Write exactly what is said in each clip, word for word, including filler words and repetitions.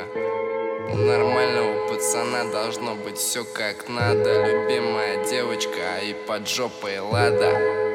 У нормального пацана должно быть все как надо. Любимая девочка и под жопой Лада.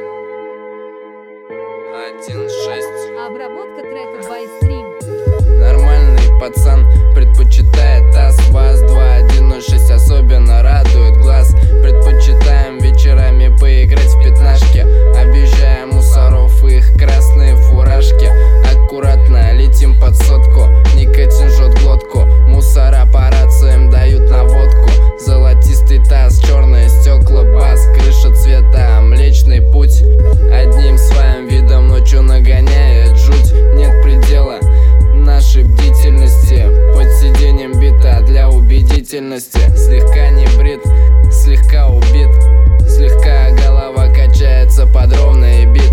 один шесть. Обработка трека Байстрим. Нормальный пацан предпочитает ас. ВАЗ два один ноль шесть особенно радует глаз. Предпочитаем вечерами поиграть в пятнашки. Объезжаем мусоров и их красные фуражки. Аккуратно летим под сотку, никотин жжет глотку. Мусора по рациям дают наводку. Золотистый таз, черные стекла, бас. Крыша цвета, Млечный Путь. Одним своим видом ночью нагоняет жуть. Нет предела нашей бдительности. Под сиденьем бита для убедительности. Слегка не брит, слегка убит. Слегка голова качается под ровный бит.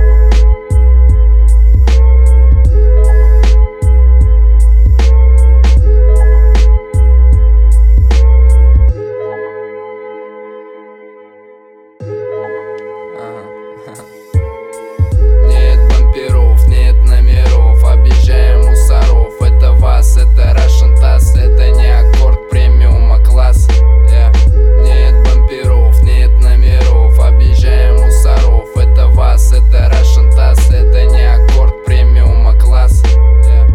Нет бамперов, нет номеров. Объезжаем мусоров. Это ВАЗ, это Russian таз. Это не аккорд премиума класс. yeah. Нет бамперов, нет номеров. Объезжаем мусоров. Это ВАЗ, это Russian таз. Это не аккорд премиума класс. yeah.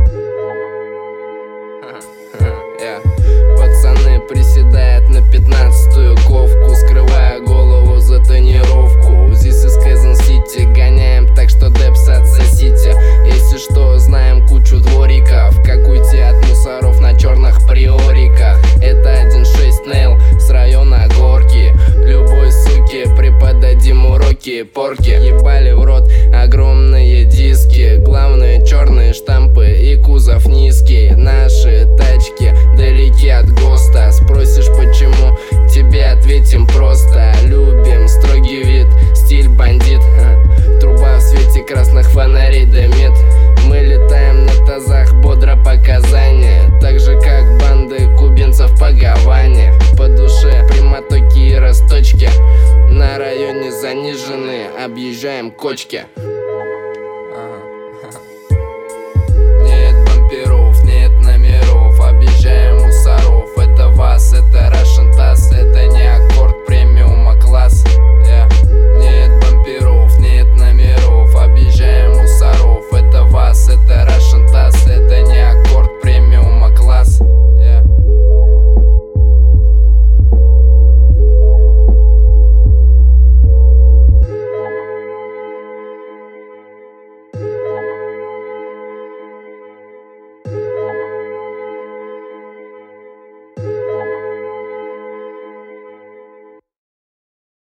yeah. Пацаны приседают на пятнадцатую ковку, скрывая голову за тонировку. This is Kansas City, гоняем так, что депс отсосите. Если что, знаем кучу двориков, как уйти от мусоров на черных приориках. Это один шесть Нейл с района Горки. Любой суке преподадим уроки порки. Ебали в рот огромные диски, главные черные штампы и кузов низкий. Наши тачки далеки от ГОСТа. Спросишь почему, тебе ответим просто. Любим строгий вид, стиль бандит. Труба в свете красных фонарей дымит. Мы летаем на тазах, бодро показания. Так же как банды кубинцев по Гаване. По душе прямотоки и росточки. На районе заниженные, объезжаем кочки.